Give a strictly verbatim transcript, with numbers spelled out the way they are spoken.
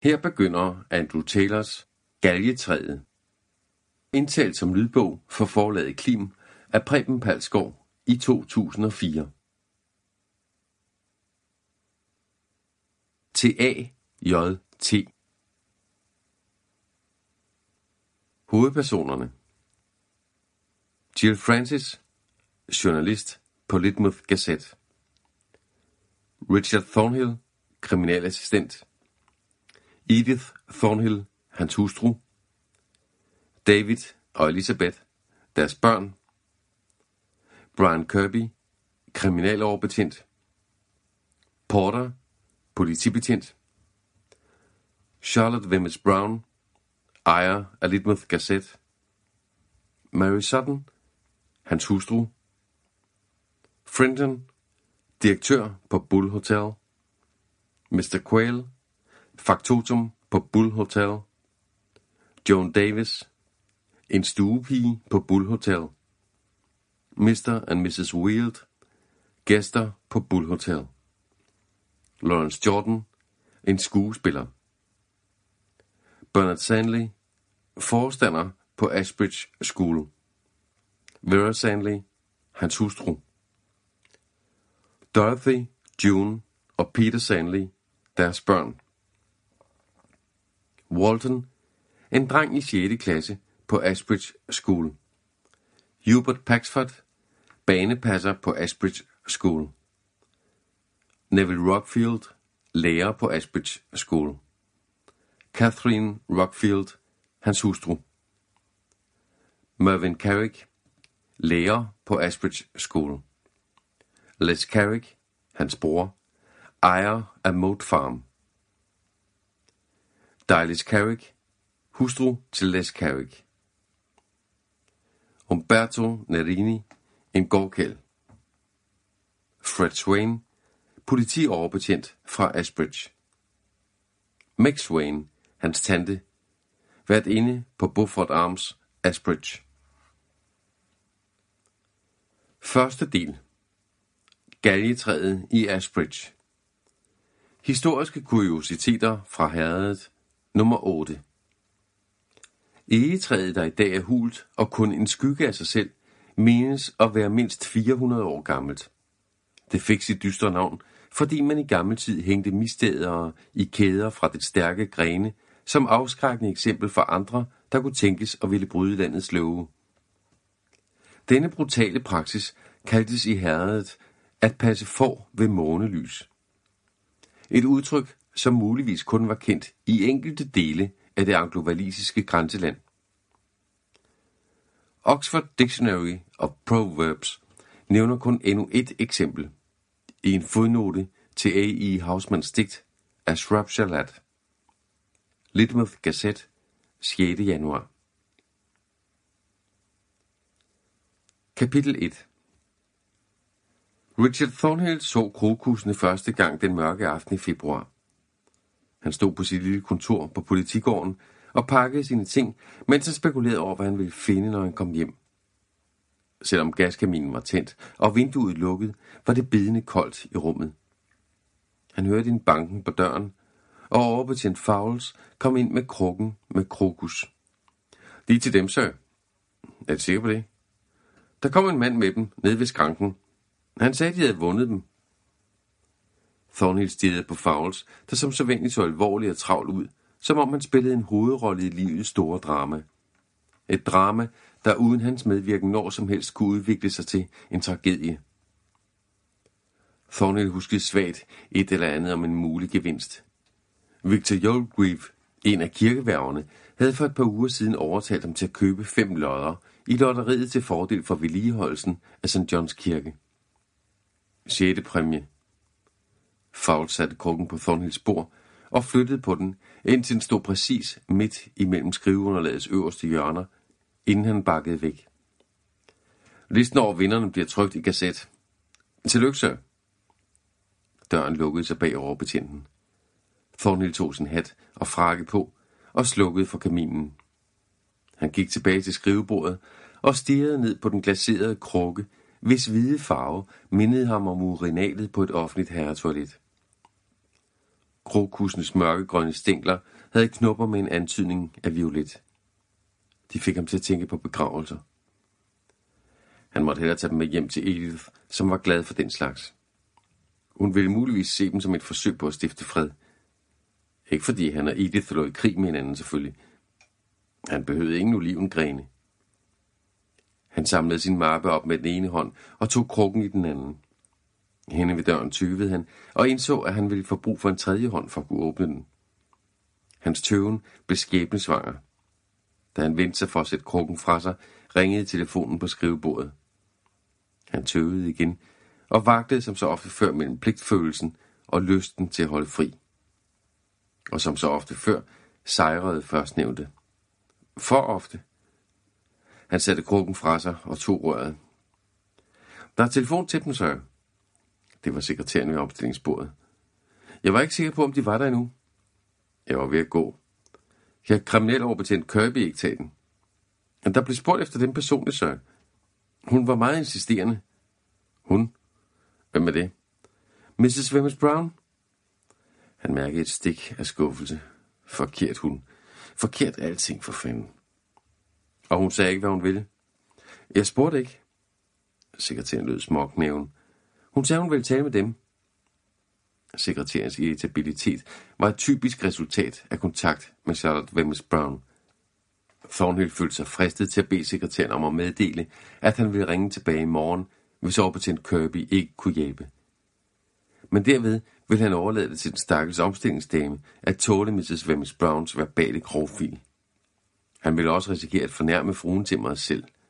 Her begynder Andrew Taylors Galgetræet, indtalt som lydbog for forlaget Klim af Preben Palsgaard i to tusind og fire. T A J T. Hovedpersonerne: Jill Francis, journalist på Litmouth Gazette. Richard Thornhill, kriminalassistent. Edith Thornhill, hans hustru. David og Elizabeth, deres børn. Brian Kirby, kriminaloverbetjent. Porter, politibetjent. Charlotte Wemyss Brown, ejer af Litmouth Gazette. Mary Sutton, hans hustru. Frinton, direktør på Bull Hotel. mister Quayle, faktotum på Bull Hotel. Joan Davis, en stuepige på Bull Hotel. mister and missus Wield, gæster på Bull Hotel. Lawrence Jordan, en skuespiller. Bernard Sandley, forstander på Ashbridge School. Vera Sandley, hans hustru. Dorothy, June og Peter Sandley, deres børn. Walton, en dreng i sjette klasse på Ashbridge School. Hubert Paxford, banepasser på Ashbridge School. Neville Rockfield, lærer på Ashbridge School. Catherine Rockfield, hans hustru. Mervyn Carrick, lærer på Ashbridge School. Les Carrick, hans bror, ejer af Moat Farm. Dylis Carrick, hustru til Les Carrick. Umberto Nerini, en gårdkæld. Fred Swain, politioverbetjent fra Ashbridge. Meg Swain, hans tante, vært inde på Beaufort Arms, Ashbridge. Første del. Galgetræet i Ashbridge. Historiske kuriositeter fra herredet nummer otte. Egetræet, der i dag er hult og kun en skygge af sig selv, menes at være mindst fire hundrede år gammelt. Det fik sit dystre navn, fordi man i gammel tid hængte mistædere i kæder fra det stærke grene, som afskrækkende eksempel for andre, der kunne tænkes at ville bryde landets love. Denne brutale praksis kaldtes i herredet at passe får ved månelys. Et udtryk, som muligvis kun var kendt i enkelte dele af det anglo-walisiske grænseland. Oxford Dictionary of Proverbs nævner kun endnu et eksempel i en fodnote til A E Hausmanns digt af Shropshire Lad. Litmouth Gazette, sjette januar. Kapitel et. Richard Thornhill så krokussene første gang den mørke aften i februar. Han stod på sit lille kontor på politigården og pakkede sine ting, mens han spekulerede over, hvad han ville finde, når han kom hjem. Selvom gaskaminen var tændt og vinduet lukket, var det bidende koldt i rummet. Han hørte en banken på døren, og overbetjent Fowles kom ind med krukken med krokus. De er til dem, sir. Er du sikker på det? Der kom en mand med dem ned ved skranken. Han sagde, de havde vundet dem. Thornhill stirrede på Fowles, der som så venligt så alvorligt og travlt ud, som om han spillede en hovedrolle i livets store drama. Et drama, der uden hans medvirken når som helst kunne udvikle sig til en tragedie. Thornhill huskede svagt et eller andet om en mulig gevinst. Victor Yolgrave, en af kirkeværgerne, havde for et par uger siden overtalt ham til at købe fem lodder i lotteriet til fordel for vedligeholdelsen af Sankt Johns kirke. Sjette præmie. Fowles satte krukken på Thornhills bord og flyttede på den, indtil den stod præcis midt imellem skriveunderlagets øverste hjørner, inden han bakkede væk. Listen over vinderne bliver trykt i Gazette. Tillykke, sir. Døren lukkede sig bag overbetjenten. Thornhill tog sin hat og frakke på og slukkede for kaminen. Han gik tilbage til skrivebordet og stirrede ned på den glaserede krukke, hvis hvide farve mindede ham om urinalet på et offentligt herretoilet. Krokusens mørkegrønne stængler havde knopper med en antydning af violet. De fik ham til at tænke på begravelser. Han måtte hellere tage dem med hjem til Edith, som var glad for den slags. Hun ville muligvis se dem som et forsøg på at stifte fred. Ikke fordi han og Edith lå i krig med hinanden selvfølgelig. Han behøvede ingen olivengrene. Han samlede sin mappe op med den ene hånd og tog krukken i den anden. Henne ved døren tøvede han og indså, at han ville få brug for en tredje hånd for at kunne åbne den. Hans tøven blev skæbnesvanger. Da han vendte sig for at sætte krukken fra sig, ringede telefonen på skrivebordet. Han tøvede igen og vagtede som så ofte før mellem pligtfølelsen og lysten til at holde fri. Og som så ofte før sejrede førstnævnte. For ofte. Han satte krukken fra sig og tog røret. Der er telefon til dem, sir. Det var sekretæren ved opstillingsbordet. Jeg var ikke sikker på, om de var der endnu. Jeg var ved at gå. Kan kriminaloverbetjent Kirby ikke tage den? Men der blev spurgt efter den personligt, sir. Hun var meget insisterende. Hun? Hvem er det? missus Wemyss Brown? Han mærkede et stik af skuffelse. Forkert hun. Forkert alting for fanden. Og hun sagde ikke, hvad hun ville. Jeg spurgte ikke. Sekretæren lød småknæven. Hun sagde, hun ville tale med dem. Sekretærens irritabilitet var et typisk resultat af kontakt med Charlotte Wemyss Brown. Thornhill følte sig fristet til at bede sekretæren om at meddele, at han ville ringe tilbage i morgen, hvis overbetjent Kirby ikke kunne hjælpe. Men derved ville han overlade det til den stakkels omstillingsdame at tåle missus Wemyss Browns verbale grovfil. Han ville også risikere at fornærme fruentimmeret selv –